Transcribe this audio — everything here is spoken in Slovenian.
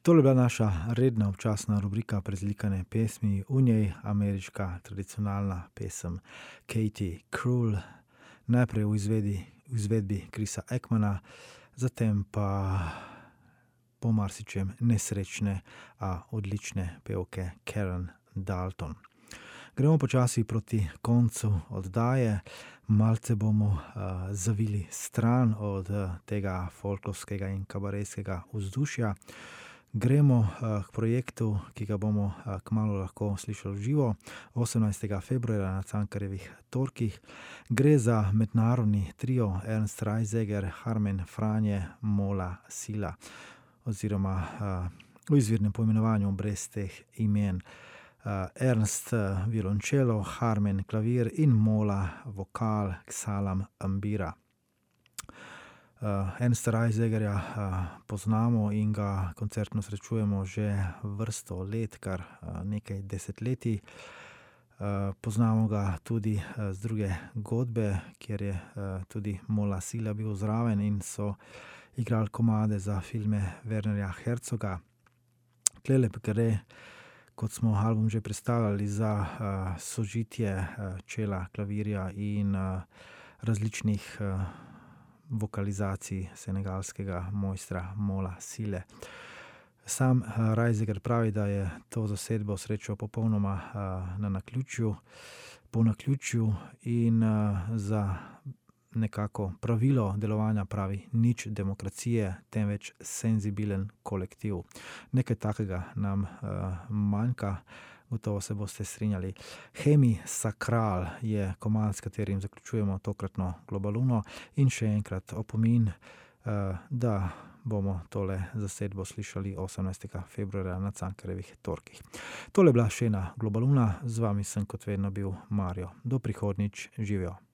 Tole je bila naša redna občasna rubrika Prezlikane pesmi, v njej ameriška tradicionalna pesem Katie Krul, najprej v izvedbi Chrisa Ekmana, zatem pa po marsičem nesrečne, a odlične pevke Karen Dalton. Gremo počasi proti koncu oddaje, malce bomo zavili stran od tega folklovskega in kabarejskega vzdušja. Gremo k projektu, ki ga bomo kmalu lahko slišali v živo, 18. februarja na Cankarjevih torkih. Gre za mednarodni trio Ernst Reiseger, Harmen Franje, Mola Sila, oziroma v izvirnem poimenovanju brez teh imen. Ernst violončelo, Harmen klavir in Mola vokal, Xalam Ambira. Ernsta Reisegerja poznamo in ga koncertno srečujemo že vrsto let, kar nekaj desetletij. Poznamo ga tudi z druge godbe, kjer je tudi Mola Sila bil zraven in so igrali komade za filme Wernerja Herzoga. Tlele pa gre, kot smo album že predstavljali, za sožitje čela, klavirja in različnih vokalizacij senegalskega mojstra Mola Sile. Sam Reiseger pravi, da je to zasedbo srečal popolnoma po naključju in za nekako pravilo delovanja pravi nič demokracije, temveč senzibilen kolektiv. Nekaj takega nam manjka, gotovo se boste strinjali. Hemi Sakral je komad, s katerim zaključujemo tokratno Globaluno, in še enkrat opomin, da bomo tole zasedbo slišali 18. februarja na Cankarjevih torkih. Tole je bila še ena Globaluna, z vami sem kot vedno bil Mario. Do prihodnjič, živijo.